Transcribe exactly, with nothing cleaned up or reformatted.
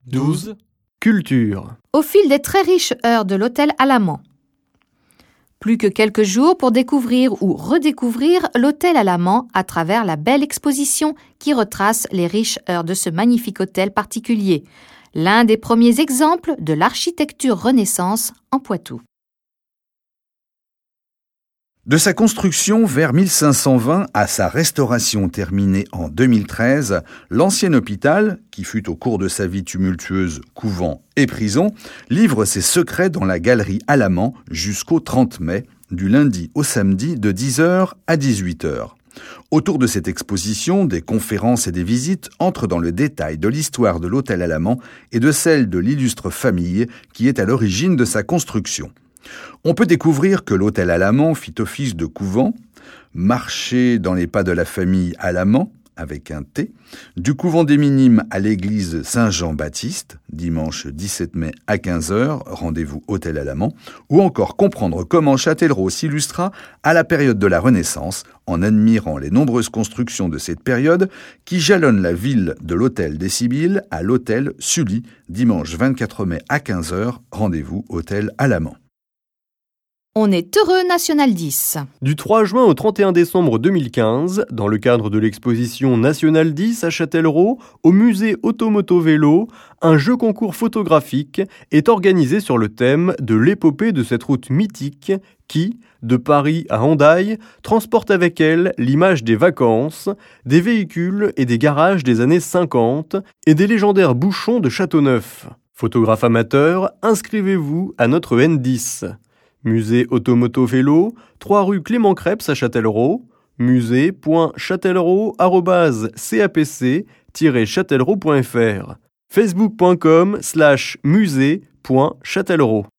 douze. Culture. Au fil des très riches heures de l'hôtel Alamand. Plus que quelques jours pour découvrir ou redécouvrir l'hôtel Alamand à travers la belle exposition qui retrace les riches heures de ce magnifique hôtel particulier, l'un des premiers exemples de l'architecture Renaissance en Poitou. De sa construction vers mille cinq cent vingt à sa restauration terminée en deux mille treize, l'ancien hôpital, qui fut au cours de sa vie tumultueuse couvent et prison, livre ses secrets dans la galerie Alamand jusqu'au trente mai, du lundi au samedi de dix heures à dix-huit heures. Autour de cette exposition, des conférences et des visites entrent dans le détail de l'histoire de l'hôtel Alamand et de celle de l'illustre famille qui est à l'origine de sa construction. On peut découvrir que l'hôtel Alamand fit office de couvent, marcher dans les pas de la famille Alamand, avec un T, du couvent des Minimes à l'église Saint-Jean-Baptiste, dimanche dix-sept mai à quinze heures, rendez-vous hôtel Alamand, ou encore comprendre comment Châtellerault s'illustra à la période de la Renaissance en admirant les nombreuses constructions de cette période qui jalonnent la ville de l'hôtel des Sibylles à l'hôtel Sully, dimanche vingt-quatre mai à quinze heures, rendez-vous hôtel Alamand. On est heureux National dix. Du trois juin au trente et un décembre deux mille quinze, dans le cadre de l'exposition National dix à Châtellerault, au musée Automoto Vélo, un jeu concours photographique est organisé sur le thème de l'épopée de cette route mythique qui, de Paris à Hendaye, transporte avec elle l'image des vacances, des véhicules et des garages des années cinquante et des légendaires bouchons de Châteauneuf. Photographe amateur, inscrivez-vous à notre N dix. Musée Automoto Vélo, trois rue Clément Crêpes à Châtellerault, musée point châtellerault arobase capc tiret châtellerault point fr, facebook point com slash musée point châtellerault.